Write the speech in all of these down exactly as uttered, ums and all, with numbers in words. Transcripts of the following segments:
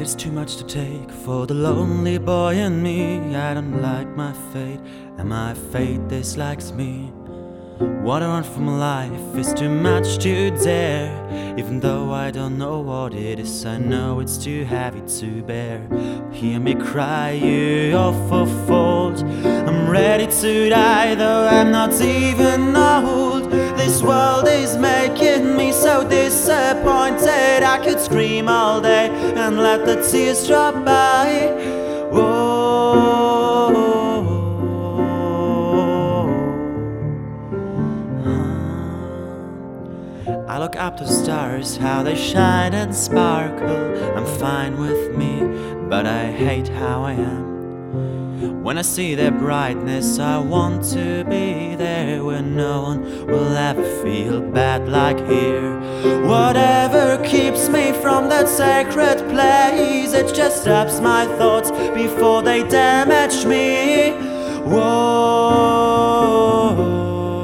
It's too much to take for the lonely boy and me. I don't like my fate, and my fate dislikes me. What I want from life is too much to dare. Even though I don't know what it is, I know it's too heavy to bear. Hear me cry, you awful fault. I'm ready to die, though I'm not even old. This world is making me so disappointed. I could scream all day and let the tears drop by. Whoa. I look up to the stars, how they shine and sparkle. I'm fine with me, but I hate how I am. When I see their brightness, I want to be there, where no one will ever feel bad like here. Whatever keeps me from that sacred place, it just stops my thoughts before they damage me. Whoa.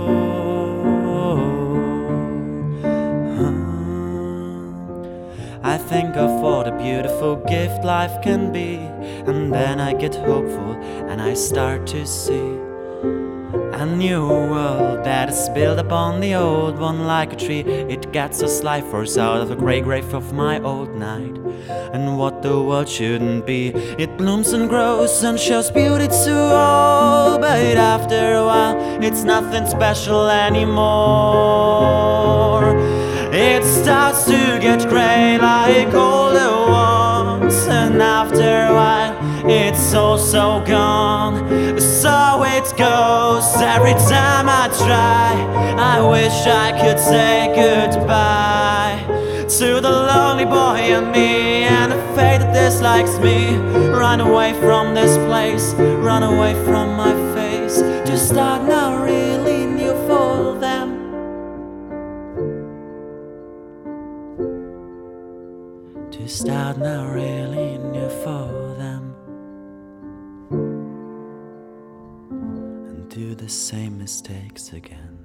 I think of what a beautiful gift life can be, and then I get hopeful and I start to see a new world that is built upon the old one like a tree. It gets us life force out of the grey grave of my old night. And what the world shouldn't be, it blooms and grows and shows beauty to all. But after a while, it's nothing special anymore. It starts to get grey like all the ones, and after a while it's also gone. So it goes every time I try. I wish I could say goodbye to the lonely boy and me, and the fate that dislikes me. Run away from this place, run away from my face, to start now really new for them. To start now really new for them, and do the same mistakes again.